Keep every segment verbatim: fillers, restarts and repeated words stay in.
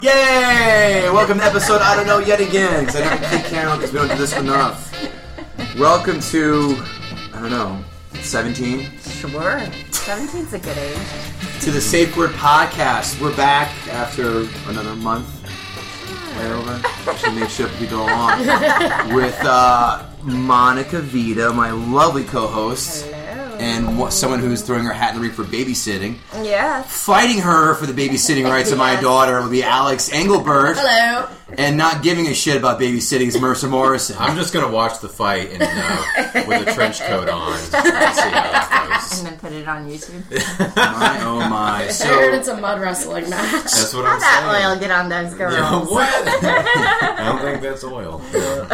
Yay! Welcome to episode I Don't Know Yet Again, because I never keep count because we don't do this enough. Welcome to, I don't know, seventeen? Sure. seventeen's a good age. To the Safe Word Podcast. We're back after another month. Way over. Should make sure people go along. With uh, Monica Vita, my lovely co-host. Hello. And what, someone who's throwing her hat in the ring for babysitting. Yes. Fighting her for the babysitting rights of my Yes. daughter will be Alex Engelbert. Hello. And not giving a shit about babysitting is Mercer Morrison. I'm just going to watch the fight and uh, with a trench coat on and see how that goes. And then put it on YouTube. My, oh my. I So, heard it's a mud wrestling match. That's what How I'm that saying. oil get on those girls? Yeah, what? I don't think that's oil.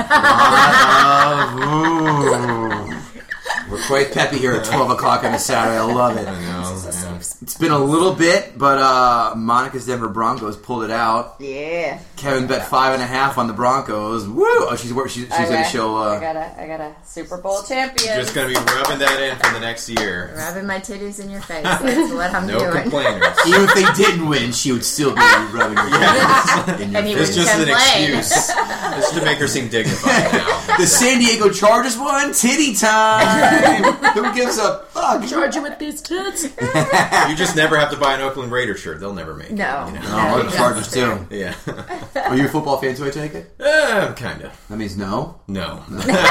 uh, ooh. We're quite peppy here at twelve o'clock on a Saturday. I love it. I know. Yeah. It's been a little bit, but uh, Monica's Denver Broncos pulled it out. Yeah. Kevin bet five and a half on the Broncos. Woo! Oh, she's she's, she's Okay. going to show. I Uh, got a, I got a Super Bowl champion. Just going to be rubbing that in for the next year. Rubbing my titties in your face. That's what I'm No doing. complainers. even if they didn't win, she would still be rubbing her hands in your And he face. It's just an Complain. excuse. It's to make her seem dignified now. The San Diego Chargers won. Titty time. Who gives a fuck? Charge you with these tits. You just never have to buy an Oakland Raiders shirt. They'll never make it. No. You know? Oh, we're the Chargers too. Yeah. Are you a football fan too? I take it. Uh, kind of. That means no. No.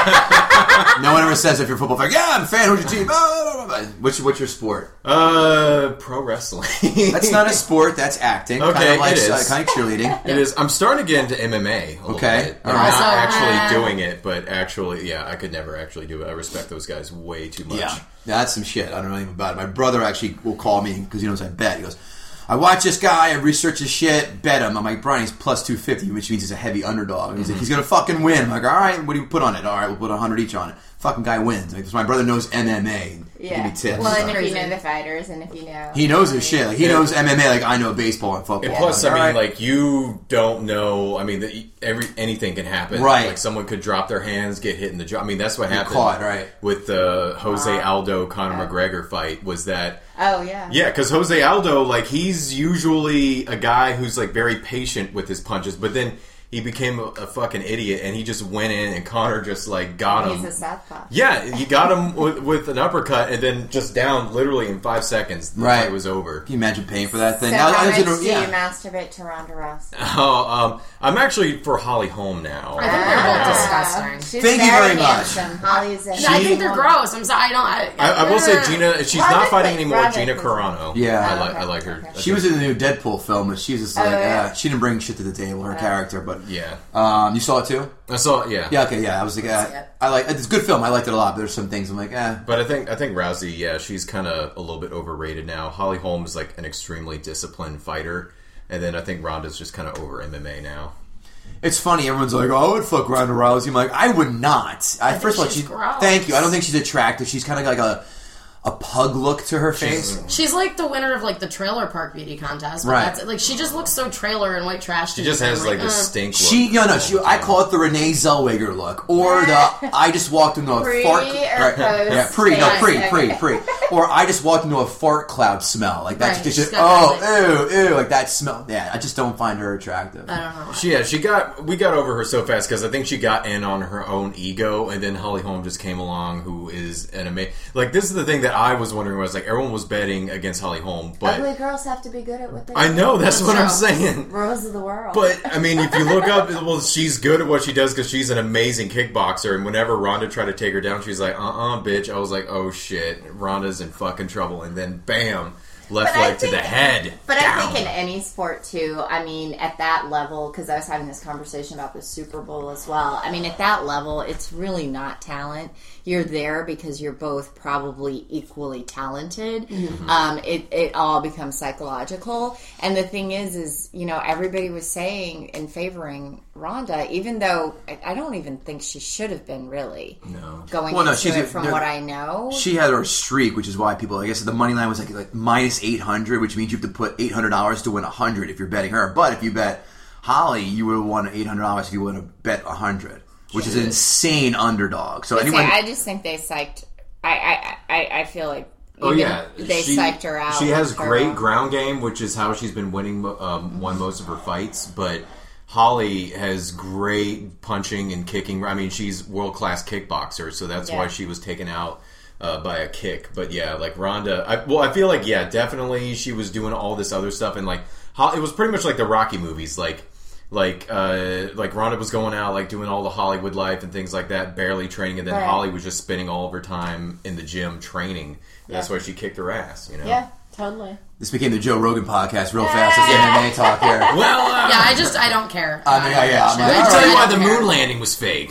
No one ever says if you're a football fan. Yeah, I'm a fan. Who's your team? Oh, what's your, what's your sport? Uh, pro wrestling. That's not a sport. That's acting. Okay, kind of like, it is. Uh, kind of cheerleading. It is. I'm starting to get into M M A. A little Okay. bit. All I'm right. not So, actually uh, doing it, but actually, yeah, I could never actually do it. I respect those guys way too much. Yeah, that's some shit. I don't know anything about it. My brother actually will call me because he knows I bet. He goes, I watch this guy, I research his shit, bet him. I'm like, Brian, he's plus two fifty, which means he's a heavy underdog. He's Mm-hmm. like, he's going to fucking win. I'm like, all right, what do you put on it? All right, we'll put one hundred each on it. Fucking guy wins. Like, 'cause my brother knows M M A. Yeah. Give me tips. Well, and So. if you know the fighters, and if you know, He knows his shit. Like, he Yeah. knows M M A like I know baseball and football. And plus, Like, I mean, all right. like you don't know. I mean, the, every anything can happen. Right. Like someone could drop their hands, get hit in the jaw. I mean, that's what You're happened. caught, right. With the Jose Aldo Conor McGregor fight was that. oh yeah, Yeah, because Jose Aldo, like, he's usually a guy who's like very patient with his punches, but then he became a, a fucking idiot, and he just went in, and Conor just like got him. he's a southpaw. Yeah, he got him with, with an uppercut, and then just down literally in five seconds. The Right. fight was over. Can you imagine paying for that thing? So Now, how I was much gonna- do yeah. you masturbate to Ronda Rousey? Oh, um, I'm actually for Holly Holm now. I think they're both Ah, disgusting. She's Thank you very much. handsome. Holly's a I think they're gross. I'm sorry. I don't. I, I, I will say Gina. She's Robin not fighting Hood, anymore. Robin Gina Hood. Carano. Yeah. I like. Okay, I like her. okay. She was in the new Deadpool film, but she's just like, Oh, yeah? uh, she didn't bring shit to the table, her character. But Yeah. um, you saw it too? I saw. Yeah. Yeah, okay, yeah. I was like, see uh, it. I like it's a good film. I liked it a lot. But there's some things I'm like, eh. But I think I think Rousey. Yeah, she's kind of a little bit overrated now. Holly Holm is like an extremely disciplined fighter, and then I think Ronda's just kind of over M M A now. It's funny. Everyone's like, "Oh, I would fuck Ronda Rousey." I'm like, I would not. I, think first of all, she's she. gross. Thank you. I don't think she's attractive. She's kind of like a a pug look to her face. She's like the winner of like the trailer park beauty contest. But Right. That's, like she just looks so trailer and white trash. She just has like uh, this stink. Look She, no, no. She, I call it the Renee Zellweger look, or the I just walked into a Pre fart. or right, post yeah, pre, no, face? pre, Okay. pre, pre, or I just walked into a fart cloud smell. Like that's Right, just, she's got oh, that, ew, ew, like that smell. Yeah, I just don't find her attractive. I don't know. She, yeah, she got we got over her so fast because I think she got in on her own ego, and then Holly Holm just came along, who is an amazing. Like this is the thing that I was wondering was like everyone was betting against Holly Holm, but Ugly girls have to be good at what they I do. know that's, That's what I'm true. saying. Rose of the world. But I mean, if you look up, well, she's good at what she does because she's an amazing kickboxer. And whenever Ronda tried to take her down, she's like, "Uh, uh bitch." I was like, "Oh shit, Ronda's in fucking trouble." And then, bam, left But I leg to the think- head. But Down. I think in any sport too, I mean, at that level, because I was having this conversation about the Super Bowl as well. I mean, at that level, it's really not talent. You're there because you're both probably equally talented. Mm-hmm. Um, it, it all becomes psychological. And the thing is, is, you know, everybody was saying and favoring Ronda, even though I, I don't even think she should have been really No. going Well, no, into she's it a- from no, what I know. She had her streak, which is why people, I guess the money line was like, like minus eight hundred, which means you have to put eight hundred dollars to win one hundred if you're betting her. But if you bet Holly, you would have won eight hundred dollars if you would have bet one hundred, which is an insane underdog. So But see, anyone... I just think they psyched. I, I, I, I feel like Oh Even yeah, they she, psyched her out. She has with her- great ground game, which is how she's been winning, um, won most of her fights. But Holly has great punching and kicking. I mean, she's world class kickboxer, so that's Yeah. why she was taken out uh, by a kick. But yeah, like Ronda, I, well, I feel like yeah, definitely she was doing all this other stuff, and like Ho- it was pretty much like the Rocky movies, like. Like, uh, like Ronda was going out, like doing all the Hollywood life and things like that, barely training, and then Right. Holly was just spending all of her time in the gym training. And That's Yeah. why she kicked her ass, you know. Yeah, totally. This became the Joe Rogan podcast real fast. This M M A talk here. Well, uh, Yeah, I just I don't care. I mean, yeah, yeah, I'm let like, me all tell you right. why I the don't care. moon landing was fake.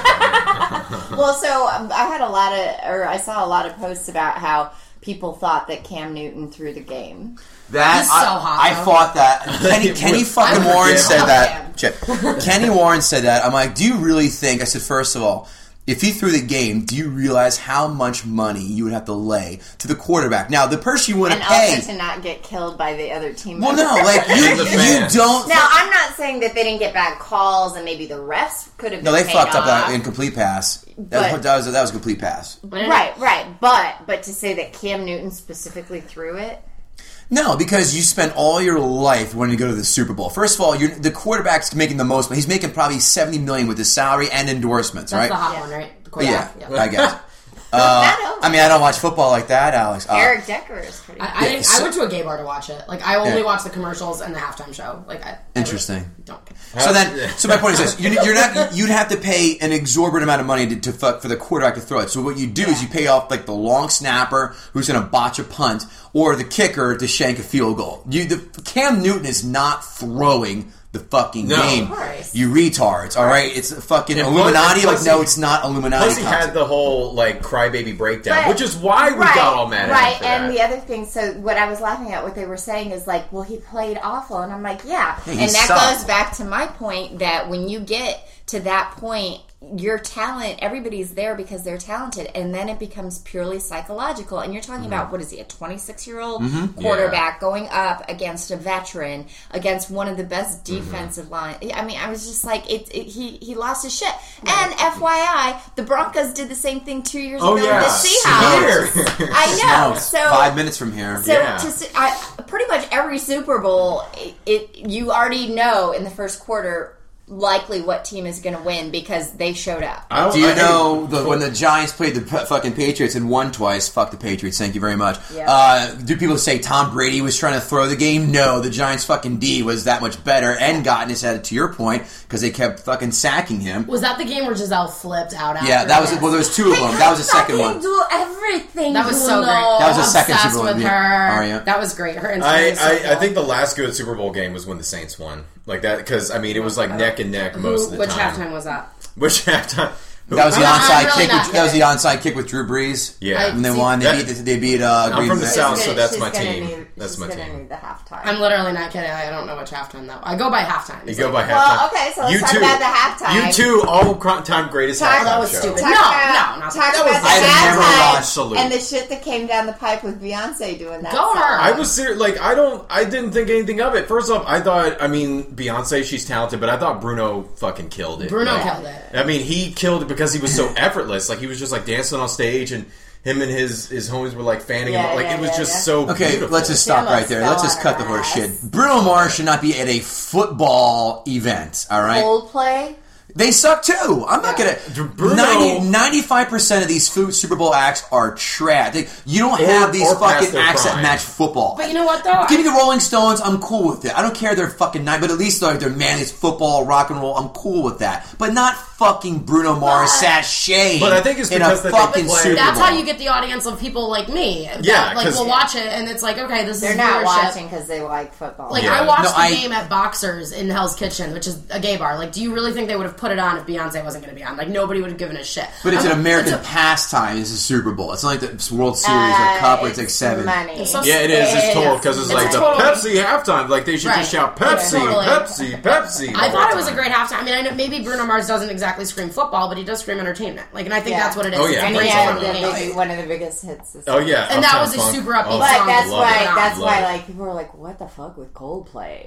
Well, so um, I had a lot of, or I saw a lot of posts about how people thought that Cam Newton threw the game. That He's so I, hot, I though. thought that Kenny Kenny fucking I Warren forget. said Oh, that. Shit. Kenny Warren said that. I'm like, do you really think? I said, first of all, if he threw the game, do you realize how much money you would have to lay to the quarterback? Now, the person you want to And pay. also to not get killed by the other team. Well, members. no, like you, And the you fans. don't. Now, I'm not saying that they didn't get bad calls and maybe the refs could have no, been they paid fucked up off. that incomplete pass. That But- was, that was that was a complete pass. Right, right. But but to say that Cam Newton specifically threw it, No, because you spent all your life wanting to go to the Super Bowl. First of all, you're, the quarterback's making the most, but he's making probably seventy million with his salary and endorsements, That's right? the hot Yeah. one, right? The Yeah, quarterback. I guess. Uh, Not over. I mean, I don't watch football like that, Alex. Uh, Eric Decker is pretty. I, good. I, didn't, so- I went to a gay bar to watch it. Like I only Yeah. watched the commercials and the halftime show. Like I Interesting. I really don't care. So then, so my point is this: you're, you're not. You'd have to pay an exorbitant amount of money to, to fuck for the quarterback to throw it. So what you do is you pay off like the long snapper who's going to botch a punt, or the kicker to shank a field goal. You, the Cam Newton is not throwing the fucking No. game. Of course. You retards. All right, it's a fucking And Illuminati. plus- Like no, it's not Illuminati. Plus, he concept. had the whole like crybaby breakdown, But- which is why we right, got all mad at right. him for And that. the other thing, so what I was laughing at, what they were saying is like, well, he played awful, and I'm like, yeah, Yeah, he and that sucked. goes back to my point that when you get to that point, your talent, everybody's there because they're talented, and then it becomes purely psychological. And you're talking Mm-hmm. about, what is he, a twenty-six year old quarterback going up against a veteran, against one of the best Mm-hmm. defensive line. I mean, I was just like, it, it, he he lost his shit. And F Y I, the Broncos did the same thing two years Oh, ago yeah. with the Seahawks. Here. I know. No, So five minutes from here. so Yeah. to see, I, pretty much every Super Bowl, it, it you already know in the first quarter likely what team is going to win because they showed up. I don't- Do you I- know the, when the Giants played the p- fucking Patriots and won twice? Fuck the Patriots. Thank you very much. Yeah. Uh, do people say Tom Brady was trying to throw the game? No, the Giants fucking D was that much better and got in his head. To your point, because they kept fucking sacking him. Was that the game where Giselle flipped out? After Yeah, that was this? well. There was two of them. That was the second one. do everything. That was so great. That was the second Obsessed Super Bowl, with yeah. her. Oh, yeah. That was great. Her Instagram I, was so I, I cool. think the last good Super Bowl game was when the Saints won. Like that, because, I mean, it was like neck and neck most of the Which time. halftime was that? Which halftime? That was the I'm onside really kick. not With, that was the onside kick with Drew Brees. Yeah. And they See, won. They that- beat. They beat. Uh, I'm Green from the Bay. South, so that's she's my gonna team. Need, That's she's my gonna team. Need the halftime. I'm literally not kidding. I don't know which halftime though. I go by halftime. You It's go like- by halftime. Well, okay, so let's you talk two, about the halftime. You two, all time greatest Talk- halftime that was show. stupid. Talk No, about, no, not talk that. about That was- the I have never halftime watched Salute. and the shit that came down the pipe with Beyonce doing that. Go song. her. I was serious. Like, I don't. I didn't think anything of it. First off, I thought. I mean, Beyonce, she's talented, but I thought Bruno fucking killed it. Bruno Like, killed it. I mean, he killed it because he was so effortless. Like, he was just like dancing on stage, and him and his his homies were like fanning him. Yeah, out. Like, yeah, it was yeah, just yeah. so. Okay, beautiful. let's just stop She right there. almost Let's just fell cut the on her horse ass. shit. Bruno Mars should not be at a football event. All right. Coldplay. They suck too. I'm not gonna. Bruno- ninety, ninety-five percent of these food Super Bowl acts are trash. They, you don't Or- have these or past fucking their acts that prime. match football. But you know what though? Give me the Rolling Stones. I'm cool with it. I don't care they're fucking night, but at least like they're manly football, rock and roll. I'm cool with that. But not fucking Bruno Mars sashaying. But I think it's in because a that they fucking play- Super That's Bowl. how you get the audience of people like me. that, Yeah, like 'cause- we'll watch it and it's like, okay, this They're is not viewership. watching because they like football. Like Yeah. I watched No, the I- game at Boxers in Hell's Kitchen, which is a gay bar. Like, do you really think they would have put it on if Beyonce wasn't going to be on? Like, nobody would have given a shit. But it's I'm- an American it's a- pastime. It's a Super Bowl. It's not like the World Series Uh, or Cup where it's like it's seven. money. It's so- Yeah, it is. It's It total is. because it's, It's like the totally- Pepsi halftime. Like they should Right. just shout Pepsi, Totally. Pepsi, Pepsi. I all thought the it was a time. great halftime. I mean, I know maybe Bruno Mars doesn't exactly scream football, but he does scream entertainment. Like, and I think Yeah. that's what it is. Oh, It's yeah. a and Great he great had song the to me. big, one of the biggest hits. This Oh yeah, And that Uptown was a Funk. super upbeat Oh, But song. that's love why it. that's Love why it. like people were like, "What the fuck with Coldplay?"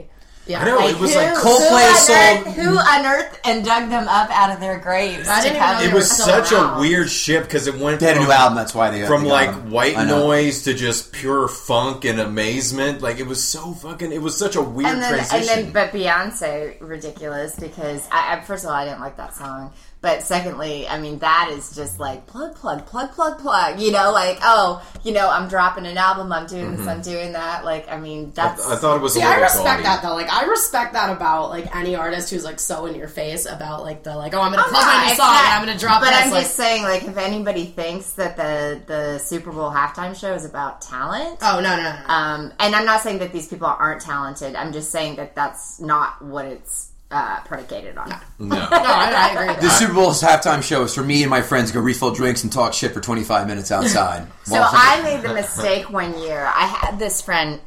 Yeah. I know, Like, it was who, like Coldplay who sold- unearthed, who unearthed and dug them up out of their graves? I to didn't even come- know It they was were still such around. a weird ship because it went They had a from, new album, that's why they from they got like them. white I know. noise to just pure funk and amazement. Like it was so fucking. It was such a weird and then, transition. and then, but Beyonce, ridiculous because I, I, first of all, I didn't like that song. But secondly, I mean, that is just like plug, plug, plug, plug, plug. You know, like, oh, you know, I'm dropping an album, I'm doing Mm-hmm. this, I'm doing that. Like, I mean, that's. I, I thought it was. See, a I little respect gaudy. that though. Like, I respect that about like any artist who's like so in your face about like the like, oh, I'm gonna Oh, plug no, my new it's song not- and I'm gonna drop But this. I'm like, just saying, like, if anybody thinks that the the Super Bowl halftime show is about talent, oh no, no, no. um, and I'm not saying that these people aren't talented. I'm just saying that that's not what it's uh, predicated on. No. no, I, I agree. With The that. Super Bowl's halftime show is for me and my friends to go refill drinks and talk shit for twenty-five minutes outside. So I made the mistake one year. I had this friend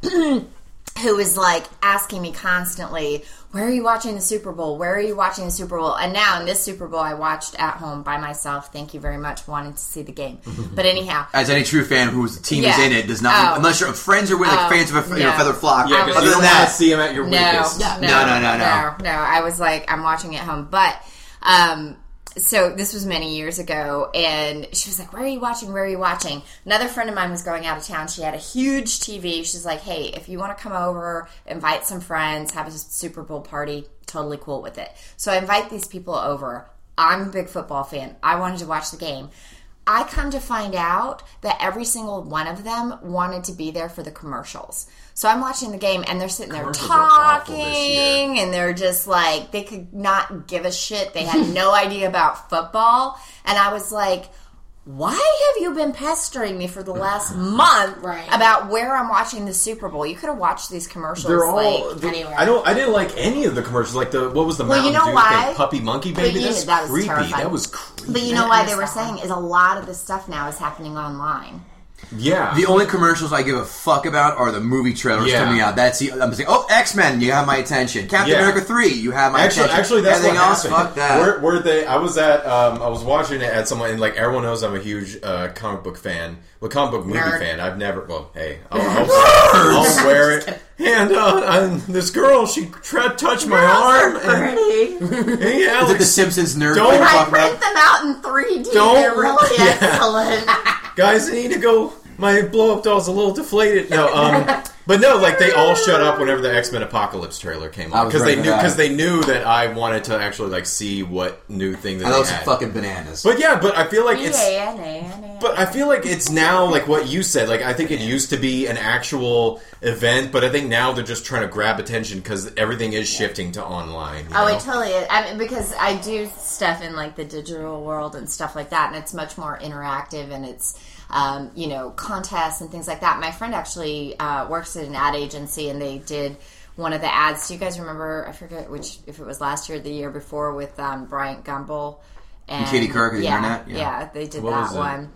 who was like asking me constantly, where are you watching the Super Bowl? Where are you watching the Super Bowl? And now in this Super Bowl, I watched at home by myself. Thank you very much. Wanted to see the game. But anyhow. As any true fan whose team is Yeah. in it does not, Oh. unless you're friends or with like Oh, fans of a you know, no. feather flock. Yeah, because Other you than don't want that, to see him at your No, weakest. no, No, no, no, no. no, no. I was like, I'm watching at home. But, um, so this was many years ago, and she was like, where are you watching? Where are you watching? Another friend of mine was going out of town. She had a huge T V. She's like, hey, if you want to come over, invite some friends, have a Super Bowl party, totally cool with it. So I invite these people over. I'm a big football fan. I wanted to watch the game. I come to find out that every single one of them wanted to be there for the commercials. So I'm watching the game, and they're sitting there Commercials are awful this talking, and they're just like, they could not give a shit. They had no idea about football. And I was like, why have you been pestering me for the last month Right. about where I'm watching the Super Bowl? You could have watched these commercials They're all. like the- anywhere. I don't. I didn't like any of the commercials. Like the what was the Well, you Mountain know Dew why? thing? Puppy Monkey But Baby. you- That's that was creepy. terrifying. That was creepy. But you know I why missed they were that one. saying is a lot of the stuff now is happening online. Yeah. the only commercials I give a fuck about are the movie trailers Yeah. coming out. That's the, I'm saying, oh, X-Men, you have my attention. Captain Yeah. America three, you have my Actually, attention. actually, that's Everything what else, happened. fuck that. Were, were they? I was at. Um, I was watching it at someone, and like everyone knows, I'm a huge uh, comic book fan. Well, comic book movie Nerd. fan. I've never. Well, hey, I'll, I'll, I'll wear it. And, uh, and this girl, she tried to touch my arm. And, Pretty. hey, Is it Alex, the Simpsons nerd Don't- thing we're I talking print about? them out in three D. Don't- They're really Yeah. excellent. guys, I need to go. My blow up doll's a little deflated. No, um, but no, like they all shut up whenever the X Men Apocalypse trailer came I on was because they ready for knew that. because they knew that I wanted to actually like see what new thing that I know they it's had. fucking bananas. But yeah, but I feel like it's. Yeah, yeah, yeah. But I feel like it's now like what you said. Like I think it used to be an actual event, but I think now they're just trying to grab attention because everything is shifting to online. you Oh, know? it totally is. I mean, because I do stuff in like the digital world and stuff like that, and it's much more interactive, and it's um, you know contests and things like that. My friend actually uh, works at an ad agency, and they did one of the ads. Do you guys remember? I forget which if it was last year or the year before with um, Bryant Gumbel and, Katie Couric at the yeah, Internet? Yeah. Yeah. they did What that was it? one.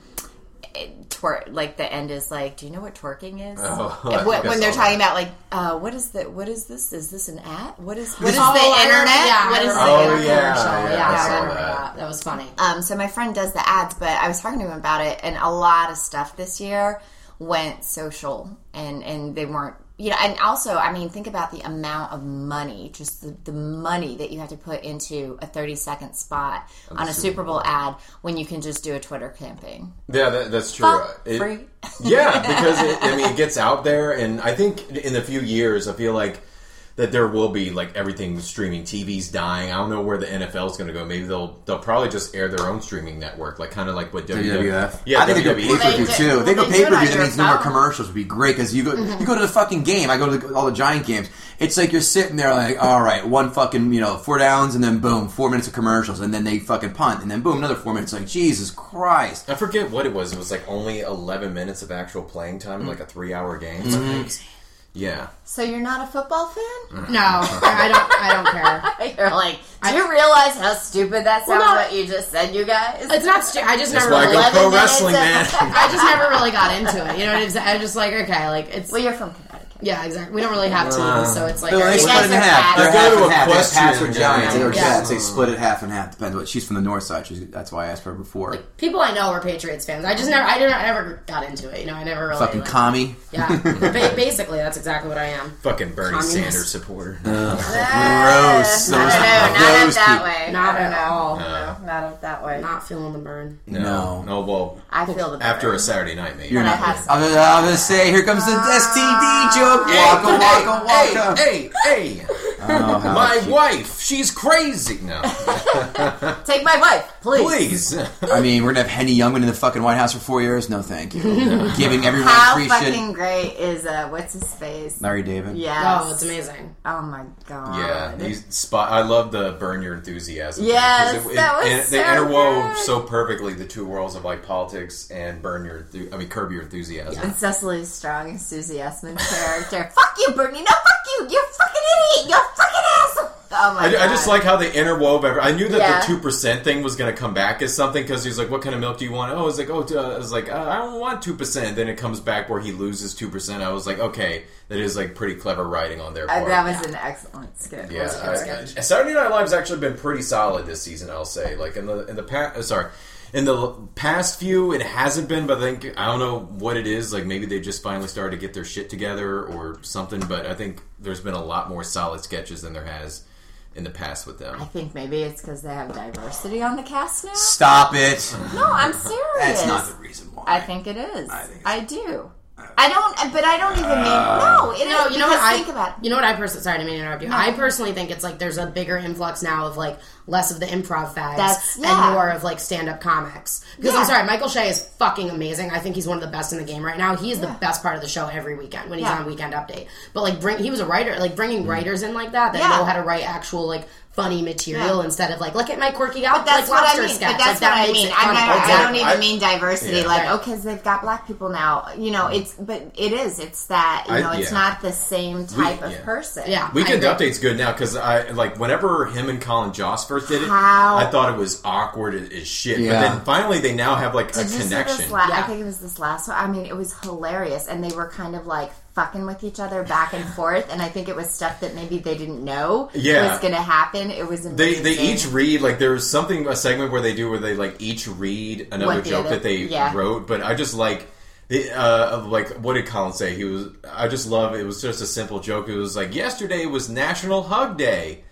It, twer- like the end is like, do you know what twerking is? Oh, I And think when, I when they're saw talking that. about like, uh, what is the what is this? Is this an ad? What is what is Oh, the I internet? remember- yeah, what I is remember Oh, that yeah, commercial. yeah, yeah, I I saw remember that. that. That was funny. Um, so my friend does the ads, but I was talking to him about it, and a lot of stuff this year went social, and and they weren't, you know, and also, I mean, think about the amount of money, just the, the money that you have to put into a thirty second spot on a Super Bowl ad when you can just do a Twitter campaign. Yeah, that, that's true. Fuck It- free. Yeah, because it, I mean, it gets out there, and I think in a few years, I feel like that there will be like everything streaming. T V's dying. I don't know where the N F L is going to go. Maybe they'll they'll probably just air their own streaming network, like kind of like what W W W W F. F. Yeah, I think they go W W E. pay per view Well, they too. do- If they go well, they pay do per it view, on that your means no more phone. commercials would be great because you go you go to the fucking game. I go to the, all the Giant games. It's like you're sitting there like, all right, one fucking you know four downs and then boom, four minutes of commercials and then they fucking punt and then boom, another four minutes. Like Jesus Christ. I forget what it was. It was like only eleven minutes of actual playing time, like a three-hour game. Mm-hmm. Yeah. So you're not a football fan? No, I don't. I don't care. You're like, do you realize how stupid that sounds? Well, no. what you just said, you guys? It's not. Stu- I just That's never. why I Really, go eleven pro minutes wrestling, of- man. I just never really got into it. You know what I'm saying? I was just like, okay, like it's. Well, you're from Connecticut. Yeah, exactly. We don't really have Uh, teams, so it's like... No, our- they You split guys it in are half. fat. They're They go half to and half. They have equestrian Pats or and Giants. They are Yeah. Jets. They split it half and half. Depends what. She's from the north side. She's, that's why I asked her before. People I know are Patriots fans. I just never, I didn't, I never got into it. You know, I never really... Fucking like, commie. Yeah, ba- basically, that's exactly what I am. Fucking Bernie Communist. Sanders supporter. Gross. I don't Those- know, not up those that people. way. Not I don't at know. all. No, not up that way. Not feeling the burn. No. No, well, I feel the after burn. a Saturday night, maybe. You're But I not. have some- I'm gonna, I'm gonna say, here comes the S T D joke. Waka, waka, waka. Hey, hey, hey! Oh, how My cute. wife, she's crazy. No, Take my wife, please. please. I mean, we're gonna have Henny Youngman in the fucking White House for four years. No, thank you. Giving everyone How free fucking shit. great is uh, what's his face? Larry David. Yes. Oh, it's amazing. Oh my god. Yeah, these spot. I love the burn your enthusiasm. Yes, thing, 'cause that was and so they interwove good. so perfectly the two worlds of like politics and burn your. Enthu- I mean, curb your enthusiasm. And Cecily Strong and Susie Essman's character. Fuck you, Bernie. No, fuck you. You're a fucking idiot. You're a fucking asshole. Oh my I, god. I just like how they interwove. Every, I knew that Yeah. the two percent thing was going to come back as something because he's like, "What kind of milk do you want?" Oh, it's like, "Oh, uh, I was like, uh, I don't want two percent." Then it comes back where he loses two percent. I was like, "Okay, that is like pretty clever writing on their Uh, part." that was an excellent skit. Yeah, It was I- good. I- Saturday Night Live's actually been pretty solid this season. I'll say, like in the in the past, uh, sorry, in the l- past few, it hasn't been. But I think I don't know what it is. Like maybe they just finally started to get their shit together or something. But I think there's been a lot more solid sketches than there has in the past with them. I think maybe it's because they have diversity on the cast now. Stop it. No, I'm serious. That's not the reason why. I think it is. I think I do. I don't, but I don't even mean no. It No, is you know because what? I think about it. You know what I personally. Sorry, I didn't mean to interrupt you. No. I personally think it's like there's a bigger influx now of like less of the improv fags That's- yeah. and more of like stand up comics. Because Yeah. I'm sorry, Michael Shea is fucking amazing. I think he's one of the best in the game right now. He is Yeah. the best part of the show every weekend when he's Yeah. on Weekend Update. But like, bring he was a writer. Like bringing writers in like that that Yeah. know how to write actual like funny material Yeah. instead of like look at my quirky out But that's like what I lobster mean. sketch. But that's like, that what I makes mean. it I'm funny. not, I Okay. don't even I- mean diversity. yeah. Like, Right. oh, because they've got black people now. You know, it's but it is. It's that you I- know, it's yeah. not the same type We- of yeah. person. Yeah. Weekend I agree. Update's good now because I like whenever him and Colin Jost first did it, How- I thought it was awkward as, as shit. Yeah. But then finally they now have like a Did you see connection. this la- I Yeah. think it was this last one. I mean, it was hilarious, and they were kind of like fucking with each other back and forth. And I think it was stuff that maybe they didn't know Yeah. was going to happen. It was They amazing. they each read like there's something a segment where they do where they like each read another What the joke other- that they yeah. wrote. But I just like. The, uh, like what did Colin say? He was. I just love. It was just a simple joke. It was like yesterday was National Hug Day.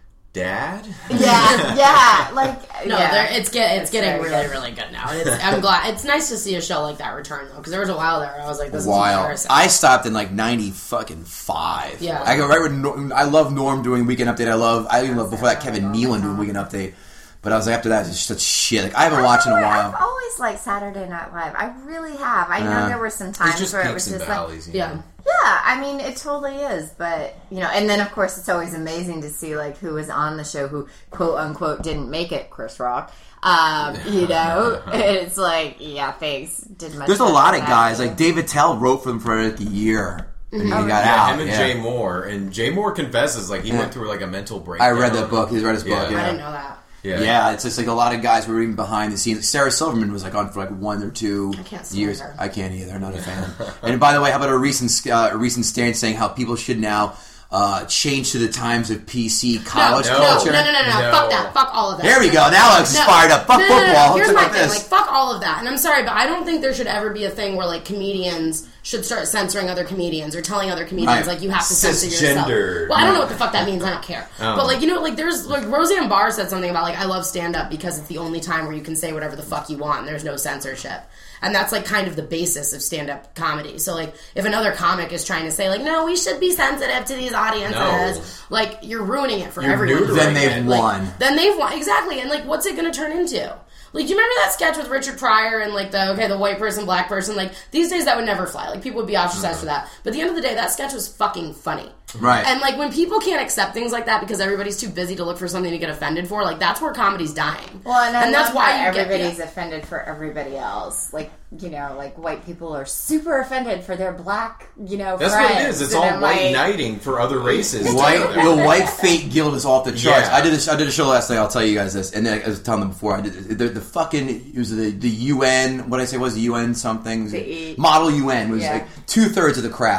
Dad. Yeah, yeah, like No, yeah. they're- it's get it's, getting very really good. really good now. And it's, I'm glad. It's nice to see a show like that return though, because there was a while there where I was like, this is Wild. embarrassing. I stopped in like ninety fucking five. Yeah. I go right with. Norm, I love Norm doing Weekend Update. I love. I even love before that Kevin Nealon doing Weekend Update. But I was like after that, it's just such shit. Like I haven't watched in a I've while. always liked Saturday Night Live. I really have. I know Uh, there were some It's times just where it peaks was and just like, valleys. you yeah. know? yeah. I mean, it totally is. But you know, and then of course it's always amazing to see like who was on the show who quote unquote didn't make it. Chris Rock. Um, you know, it's like yeah, thanks. Did much There's a better lot than of that. guys like David Tell wrote for them for like a year. And he got Yeah, out. him and yeah. Jay Moore, and Jay Moore confesses like he Yeah. went through like a mental breakdown. I read that book. He's read his book. Yeah. Yeah. I didn't know that. Yeah, Yeah, it's just like a lot of guys were even behind the scenes. Sarah Silverman was like on for like one or two I can't stand years. her. I can't either. Not a fan. And by the way, how about a recent uh, a recent stand saying how people should now uh, change to the times of P C college no, culture? No, no, no, no, no, No. Fuck that. Fuck all of that. There we go. Now Alex is fired up. Fuck no, no, no, no. football. Here's Let's my talk thing. about Like, this. fuck all of that. And I'm sorry, but I don't think there should ever be a thing where like comedians should start censoring other comedians or telling other comedians Right. like you have to censor yourself. Cisgender. Well, I don't know what the fuck that means. I don't care. Oh. But like you know, like there's like Roseanne Barr said something about like I love stand up because it's the only time where you can say whatever the fuck you want and there's no censorship. And that's like kind of the basis of stand up comedy. So like if another comic is trying to say like no, we should be sensitive to these audiences, No. like you're ruining it for You're everyone. neutering Then they've it. Like, won. Then they've won. Exactly. And, like, what's it going to turn into? Like, do you remember that sketch with Richard Pryor and, like, the, okay, the white person, black person? Like, these days that would never fly. Like, people would be ostracized for that. But at the end of the day, that sketch was fucking funny. Right. And, like, when people can't accept things like that because everybody's too busy to look for something to get offended for, like, that's where comedy's dying. Well, and, I and that's love why how you get everybody's yeah. offended for everybody else. Like you know, like white people are super offended for their black, you know, That's friends. what it is. It's And all I'm white like, knighting for other races. White, too. the white fate guild is off the charts. Yeah. I did a, I did a show last night. I'll tell you guys this, and then I was telling them before. I did the, the fucking it was the the U N. What did I say was the U N something The E- model U N was Yeah. like two thirds of the crowd,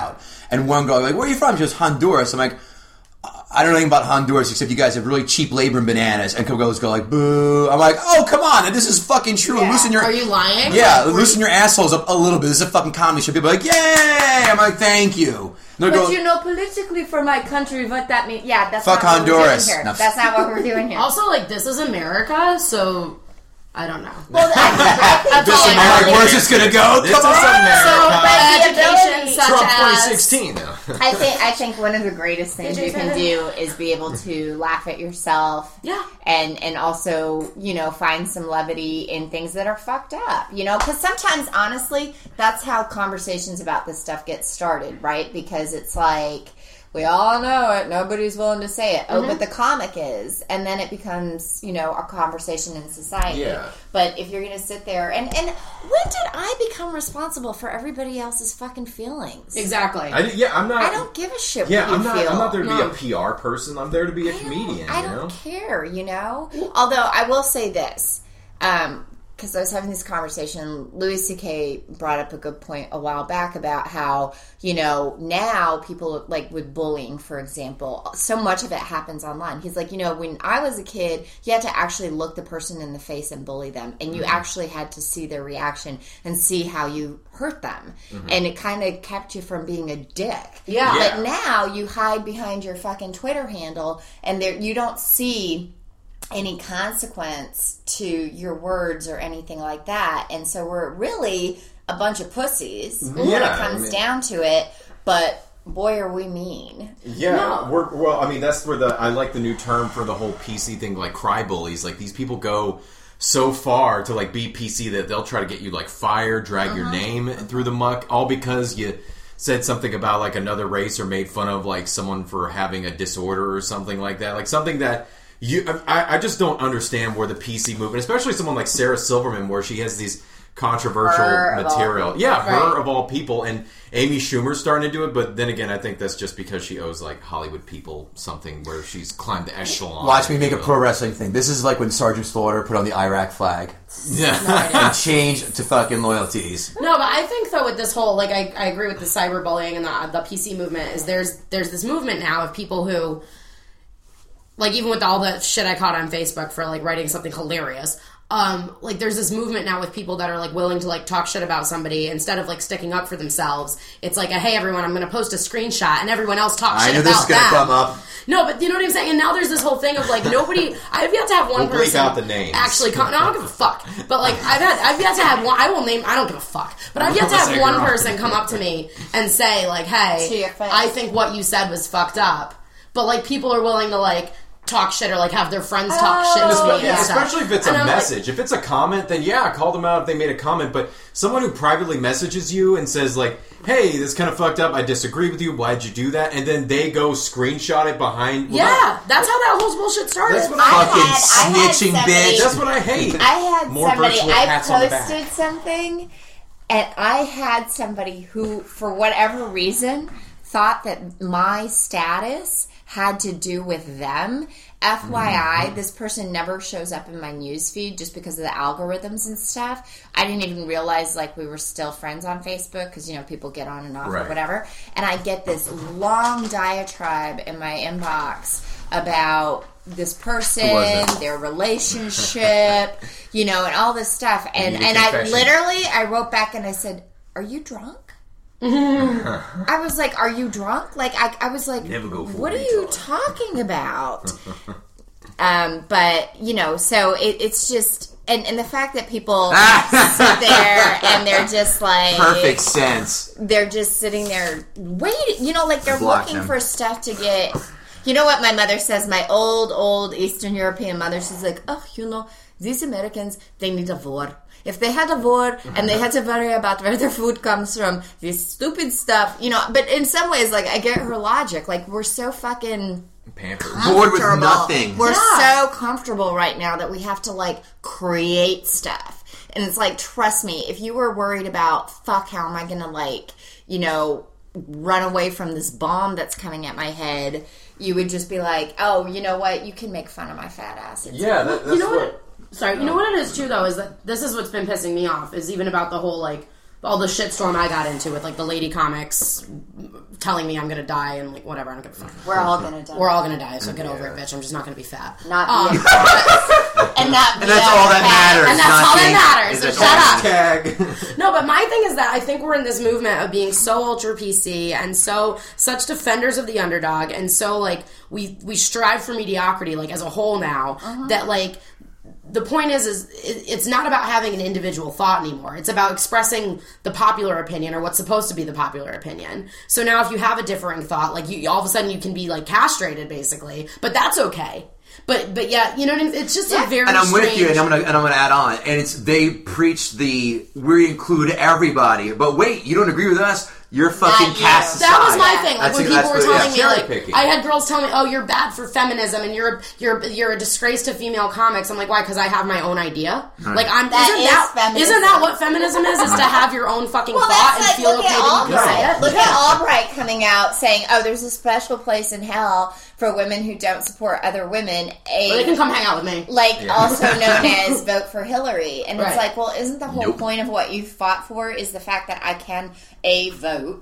And one girl, like, where are you from? She goes, Honduras. I'm like, I don't know anything about Honduras except you guys have really cheap labor and bananas. And girls go like, boo. I'm like, oh, come on. This is fucking true. Yeah. Loosen your, Are you lying? Yeah, Like, loosen your assholes up a little bit. This is a fucking comedy show. People are like, yay! I'm like, thank you. But Go, you know, politically for my country, what that means. Yeah, that's Fuck not what Honduras. we're doing here. No. That's not what we're doing here. Also, like, this is America, so I don't know. Well, I, I, I, this I, America, where's this gonna go? This Come is on. America. So, but the Education ability- such Trump as- twenty sixteen. I think I think one of the greatest things you can do is be able to laugh at yourself. Yeah. And and also, you know, find some levity in things that are fucked up. You know, because sometimes, honestly, that's how conversations about this stuff get started, right? Because it's like, we all know it. Nobody's willing to say it. Oh, Mm-hmm. but the comic is. And then it becomes, you know, a conversation in society. Yeah. But if you're going to sit there... And, and when did I become responsible for everybody else's fucking feelings? Exactly. I, yeah, I'm not. I don't give a shit Yeah, what you I'm not. feel. I'm not there to No. be a P R person. I'm there to be a I don't- comedian. I you don't know? care, you know? Although, I will say this. Um... Because I was having this conversation, Louis C K brought up a good point a while back about how, you know, now people, like with bullying, for example, so much of it happens online. He's like, you know, when I was a kid, you had to actually look the person in the face and bully them. And you mm-hmm. actually had to see their reaction and see how you hurt them. Mm-hmm. And it kind of kept you from being a dick. Yeah. Yeah. But now you hide behind your fucking Twitter handle and there you don't see any consequence to your words or anything like that. And so we're really a bunch of pussies when Yeah, it comes I mean- down to it. But boy, are we mean. Yeah, No. we're, well, I mean, that's where the I like the new term for the whole P C thing, like cry bullies. Like these people go so far to like be P C that they'll try to get you like fired, drag your name through the muck, all because you said something about like another race or made fun of like someone for having a disorder or something like that. Like something that. You, I, I just don't understand where the P C movement, especially someone like Sarah Silverman, where she has these controversial Her of all material. people. Yeah, her Right. of all people, and Amy Schumer's starting to do it. But then again, I think that's just because she owes like Hollywood people something where she's climbed the echelon. Watch me make a if you pro will. wrestling thing. This is like when Sergeant Slaughter put on the Iraq flag Yeah, and changed to fucking loyalties. No, but I think though with this whole like I, I agree with the cyberbullying and the the P C movement is there's there's this movement now of people who like even with all the shit I caught on Facebook for like writing something hilarious, um, like there's this movement now with people that are like willing to like talk shit about somebody instead of like sticking up for themselves. It's like a, hey everyone, I'm going to post a screenshot and everyone else talks I shit knew about this was going to them. come up. No, but you know what I'm saying? And now there's this whole thing of like nobody. I've yet to have one We'll bleep person out the names. actually. Come, no, I don't give a fuck. But like I've had, I've yet to have one. I will name. I don't give a fuck. But I've yet to have Say one girl. person come up to me and say like, To "Hey, your face. I think what you said was fucked up." But like people are willing to like talk shit or like have their friends talk Oh, shit to me. Yeah, and stuff. especially if it's And a I'm like, message. If it's a comment, then yeah, call them out if they made a comment. But someone who privately messages you and says like, "Hey, this kind of fucked up. I disagree with you. Why'd you do that?" And then they go screenshot it behind. Well, yeah, that- that's how that whole bullshit started. That's what I I, Fucking had- I had snitching somebody- bitch. that's what I hate. I had More somebody, virtual I pats on the back. posted something, and I had somebody who, for whatever reason, thought that my status had to do with them. F Y I, Mm-hmm. this person never shows up in my newsfeed just because of the algorithms and stuff. I didn't even realize like we were still friends on Facebook because, you know, people get on and off Right. or whatever. And I get this long diatribe in my inbox about this person, was it? their relationship, you know, and all this stuff. And need a and I confession. literally I wrote back and I said, "Are you drunk?" I was like, "Are you drunk?" Like I, I was like, Never go full "What are you retard." talking about?" um, but you know, so it, it's just and, and the fact that people sit there and they're just like Perfect sense. they're just sitting there waiting, you know, like they're Block looking them. for stuff to get. You know what my mother says? My old, old Eastern European mother, she's like, "Oh, you know, these Americans, they need a war. If they had a war and they had to worry about where their food comes from, this stupid stuff, you know." But in some ways, like, I get her logic. Like, we're so fucking Pampered. Bored with comfortable. nothing. We're Yeah. so comfortable right now that we have to, like, create stuff. And it's like, trust me, if you were worried about, fuck, how am I going to, like, you know, run away from this bomb that's coming at my head, you would just be like, oh, you know what? You can make fun of my fat ass. It's Yeah, that, that's you know what. what? Sorry, you know what it is too though is that this is what's been pissing me off is even about the whole like all the shitstorm I got into with like the lady comics telling me I'm gonna die and like whatever. I don't give a fuck. We're all gonna die. We're all gonna die. So get over it, bitch. I'm just not gonna be fat. Not Um, be a and not be And that's a all that fat. matters. And that's not all that being- matters, is so a shut up. hashtag. No, but my thing is that I think we're in this movement of being so ultra P C and so such defenders of the underdog, and so like we we strive for mediocrity like as a whole now Uh-huh. that like the point is is it, it's not about having an individual thought anymore. It's about expressing the popular opinion or what's supposed to be the popular opinion. So now if you have a differing thought, like you all of a sudden you can be like castrated basically, but that's okay. But but yeah, you know what I mean? It's just Yeah. a very And I'm with you, strange- and I'm gonna and I'm gonna add on. And it's they preach the we include everybody, but wait, you don't agree with us? You're fucking Not you. cast aside. That was my thing. Like That's when it- people that's were what- telling yeah. me, cherry like picking. I had girls tell me, "Oh, you're bad for feminism, and you're you're you're a disgrace to female comics." I'm like, why? Because I have my own idea. Like I'm That isn't is that feminism. isn't that what feminism is? Is to have your own fucking Well, thought that's and like, feel look okay at that you can say Albright. it. Look at Albright coming out saying, "Oh, there's a special place in hell for women who don't support other women." A Or they can come hang out with me. like also known as vote for Hillary, and it's Right. like, well, isn't the whole Nope. point of what you fought for is the fact that I can a vote,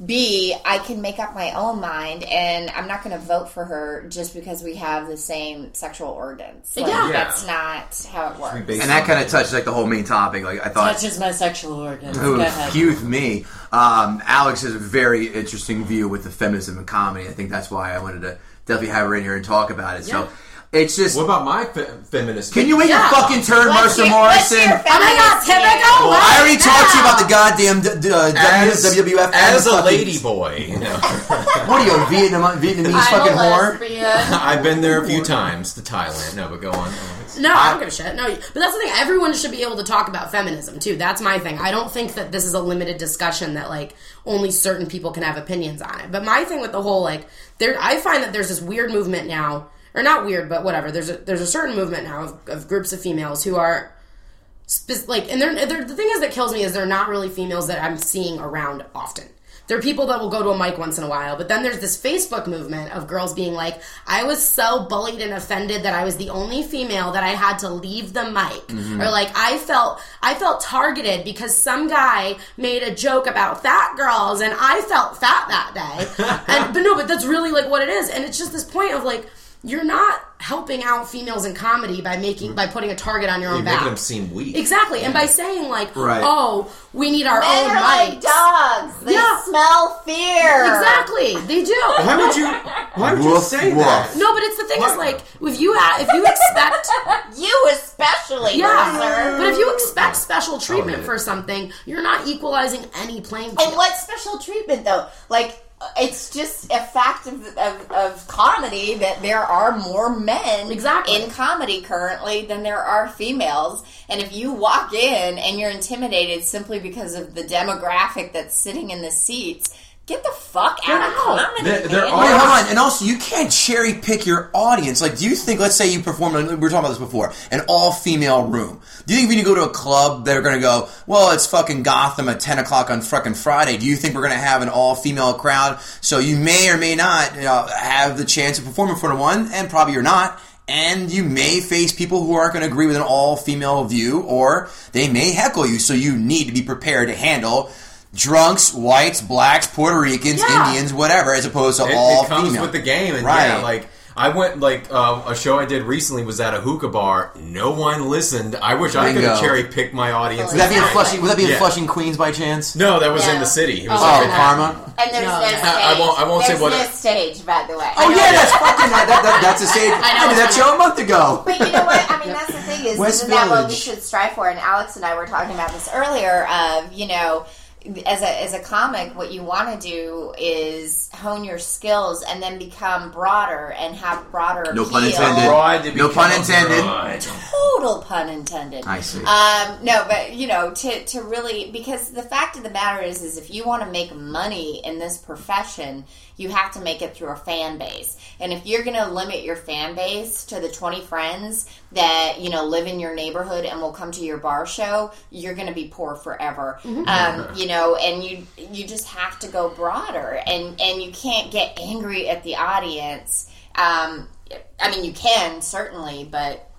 b I can make up my own mind, and I'm not going to vote for her just because we have the same sexual organs. Like, Yeah. that's not how it works. Based And that on- kind of touches like the whole main topic. Like I thought, Touches my sexual organs. Ooh, Go ahead. excuse me. Um, Alex has a very interesting view with the feminism and comedy. I think that's why I wanted to definitely have her in here and talk about it. So it's just. What about my fe- feminist? Can you wait Yeah. your fucking turn, What's Mercer your- what's Morrison? your Oh my god, feminist typical! view? Well, I already What? talked to you about the goddamn d- d- uh, as, W W F as a fucking- lady boy? You know. What are you, a Vietnam, Vietnamese I'm fucking a whore? lesbian. I've been there a few times to Thailand. No, but go on. No, I don't give a shit. No, but that's the thing. Everyone should be able to talk about feminism too. That's my thing. I don't think that this is a limited discussion that like only certain people can have opinions on it. But my thing with the whole like there, I find that there's this weird movement now, or not weird, but whatever. There's a there's a certain movement now of, of groups of females who are spe- like, and they're, they're the thing is that kills me is they're not really females that I'm seeing around often. There are people that will go to a mic once in a while, but then there's this Facebook movement of girls being like, I was so bullied and offended that I was the only female that I had to leave the mic. Mm-hmm. Or like, I felt I felt targeted because some guy made a joke about fat girls and I felt fat that day. and But no, but that's really like what it is. And it's just this point of like, you're not helping out females in comedy by making by putting a target on your own You're back. making them seem weak. Exactly, and by saying like, Right. "Oh, we need our Men own are like mics." dogs. They Yeah. smell fear. Exactly, they do. Why would you? Why would you Woof, say woof. that? No, but it's the thing is What? like if you ha- if you expect You especially, yeah, Mercer. but if you expect special treatment hit it. for something, you're not equalizing any playing And field. what special treatment though? Like, it's just a fact of, of, of comedy that there are more men Exactly. in comedy currently than there are females. And if you walk in and you're intimidated simply because of the demographic that's sitting in the seats, get the fuck out of out. comedy. There- there man. are- Wait, hold on. And also, you can't cherry pick your audience. Like, do you think, let's say you perform, we were talking about this before, an all-female room. Do you think when you go to a club, they're going to go, well, it's fucking Gotham at ten o'clock on fucking Friday. Do you think we're going to have an all-female crowd? So you may or may not you know, have the chance to perform in front of one, and probably you're not. And you may face people who aren't going to agree with an all-female view, or they may heckle you. So you need to be prepared to handle drunks, whites, blacks, Puerto Ricans, Yeah. Indians, whatever, as opposed to It, all it comes female. with the game, and Right. yeah, like I went like uh, a show I did recently was at a hookah bar. No one listened. I wish I could have Bingo. cherry picked my audience. Would that be in Flushing? Would that be in Yeah. Flushing, Queens, by chance? No, that was No. in the city. It was Oh, like Oh, a- Karma. And there's No, no, no. stage. I won't- I won't say there's what- no stage, by the way. Oh yeah, that's fucking that, that, that that's a stage. I, know. did that show a month ago. But you know what? I mean, that's the thing is, West isn't that what we Village. should strive for? And Alex and I were talking about this earlier. Of you know, as a as a comic, what you want to do is hone your skills and then become broader and have broader. No appeal. pun intended. Bride to No become pun a intended. bride. Total pun intended. I see. Um, no, but you know, to to really, because the fact of the matter is, is if you want to make money in this profession, you have to make it through a fan base. And if you're going to limit your fan base to the twenty friends that you know live in your neighborhood and will come to your bar show, you're going to be poor forever. Um, you know, and you you just have to go broader, and and you can't get angry at the audience. Um, I mean, you can certainly, but.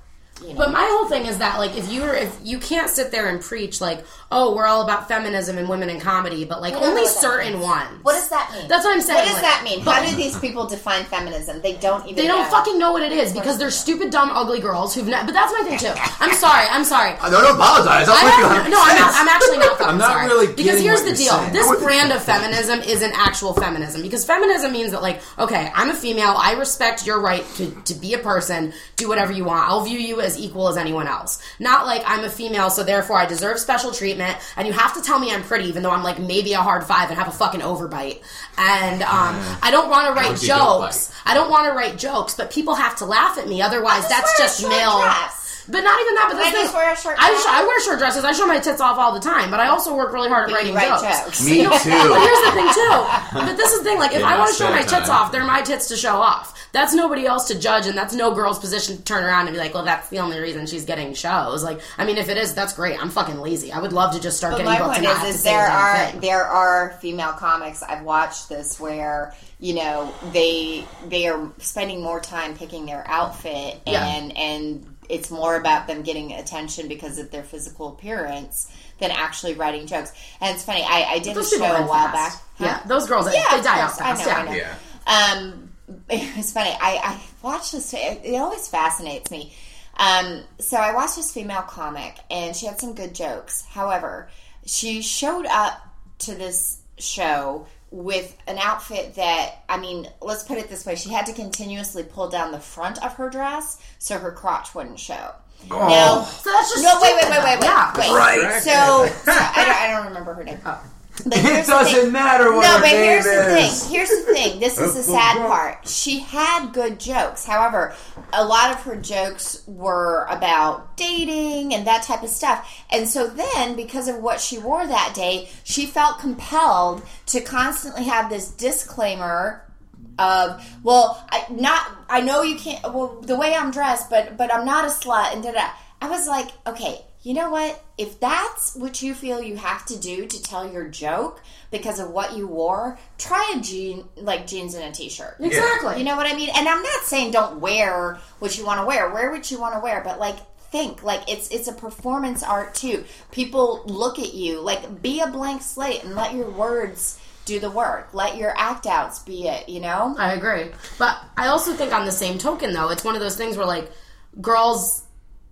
you know. But my whole thing is that, like, if you're, if you can't sit there and preach, like, oh, we're all about feminism and women in comedy, but, like, only certain ones. What does that mean? That's what I'm saying. What does like, that mean? How do these people define feminism? They don't even They don't know. fucking know what it is because they're stupid, dumb, ugly girls who've ne- but that's my thing, too. I'm sorry, I'm sorry. I don't apologize. I'm I with you have, no, I'm, not, I'm actually not fucking I'm not sorry. really Because getting here's what the you're deal. saying. This I'm with you. brand of feminism isn't actual feminism. Because feminism means that, like, okay, I'm a female, I respect your right to, to be a person, do whatever you want. I'll view you as equal as anyone else. Not like I'm a female, so therefore I deserve special treatment, and you have to tell me I'm pretty, even though I'm, like, maybe a hard five and have a fucking overbite. And um, I don't want to write How'd you don't jokes. bite? I don't want to write jokes, but people have to laugh at me. Otherwise, that's wear a just short male. dress. But not even that. But I that's just the- wear a short I, dress. sh- I wear short dresses. I show my tits off all the time. But I also work really hard at But writing you write jokes. jokes. Me You know, too. But here's the thing too. But this is the thing. Like, if Yeah, I want to show my satire. tits off, they're my tits to show off. That's nobody else to judge, and that's no girl's position to turn around and be like, "Well, that's the only reason she's getting shows." Like, I mean, if it is, that's great. I'm fucking lazy. I would love to just start But getting my booked point and not have is, to is say a there damn are thing. there are female comics. I've watched this where you know they they are spending more time picking their outfit Yeah. and and it's more about them getting attention because of their physical appearance than actually writing jokes. And it's funny. I, I did a Those show people a end while fast. back. Huh? Yeah, those girls, Yeah, they of die out course. I fast. know, yeah. I know. Yeah. Um, it's funny. I, I watched this. It, it always fascinates me. Um, so I watched this female comic, and she had some good jokes. However, she showed up to this show with an outfit that, I mean, let's put it this way. She had to continuously pull down the front of her dress so her crotch wouldn't show. Oh. Now, So that's just no, wait, wait, stupid, wait, wait, wait. though. Yeah. wait. Right. So, so I, don't, I don't remember her name. But It here's the doesn't thing. matter what No, her but name here's the is. thing. Here's the thing. This is the sad part. She had good jokes. However, a lot of her jokes were about dating and that type of stuff. And so then, because of what she wore that day, she felt compelled to constantly have this disclaimer of, well, I not I know you can't, well, the way I'm dressed, but but I'm not a slut, and da-da. I was like, okay, you know what? If that's what you feel you have to do to tell your joke because of what you wore, try a jean, like jeans and a t-shirt. Exactly. You know what I mean? And I'm not saying don't wear what you want to wear. Wear what you want to wear, but like think like it's it's a performance art too. People look at you, like be a blank slate and let your words do the work. Let your act outs be it, you know? I agree. But I also think on the same token, though, it's one of those things where, like, girls...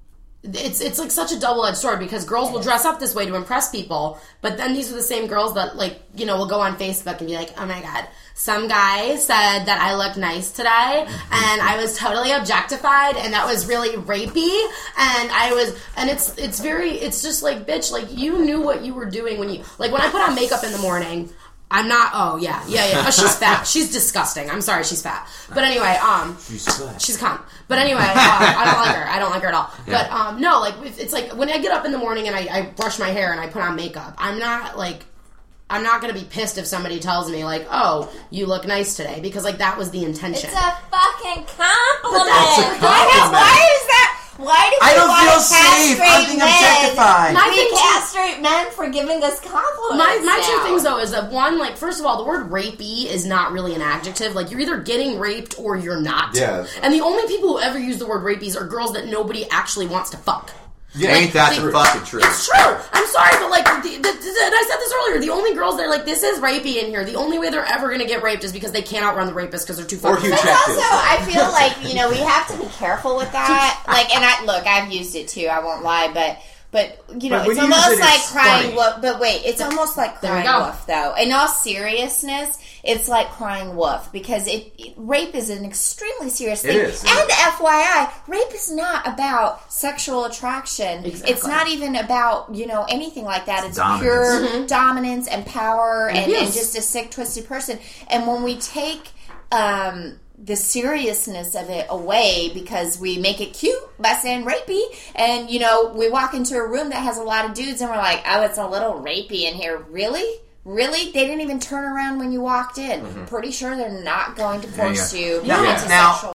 It's it's like such a double-edged sword because girls will dress up this way to impress people, but then these are the same girls that, like, you know, will go on Facebook and be like, oh my god, some guy said that I look nice today and I was totally objectified and that was really rapey and I was, and it's it's very, it's just like, bitch, like, you knew what you were doing when you, like, when I put on makeup in the morning, I'm not, oh yeah, yeah, yeah, oh, she's fat, she's disgusting, I'm sorry, she's fat, but anyway, um, She's fat. she's cunt. But anyway, uh, I don't like her. I don't like her at all. Yeah. But um, no, like if, it's like when I get up in the morning and I, I brush my hair and I put on makeup. I'm not like I'm not gonna be pissed if somebody tells me like, "Oh, you look nice today," because like that was the intention. It's a fucking compliment. that's a compliment. Why is that? Why do we I don't want feel to safe. I'm castrate being men? objectified. My We thing too- castrate men for giving us compliments. My my now. two things though is that one, like first of all, the word rapey is not really an adjective. Like you're either getting raped or you're not. Yeah. And the only people who ever use the word rapies are girls that nobody actually wants to fuck. Yeah. Ain't that the- the fucking truth? It's true. I'm sorry, but like, the, the, the, and I said this earlier. The only girls that are like, this is rapey in here. The only way they're ever gonna get raped is because they can't outrun the rapist because they're too Or fucking. Hugh fat. But Jackson. also, I feel like you know we have to be careful with that. Like, and I look, I've used it too. I won't lie, but but you know, But when it's you use almost it, like it's crying funny. wolf. But wait, it's almost like There we crying go. wolf, though. In all seriousness, it's like crying wolf because it, it rape is an extremely serious thing. It is, it and is. F Y I, rape is not about sexual attraction. Exactly. It's not even about you know anything like that. It's Dominance. pure Mm-hmm. dominance and power and, and abuse. just a sick, twisted person. And when we take um, the seriousness of it away because we make it cute by saying rapey, and you know we walk into a room that has a lot of dudes and we're like, oh, it's a little rapey in here. Really? Really? They didn't even turn around when you walked in. Pretty sure they're not going to force yeah. you Now- into now- sexual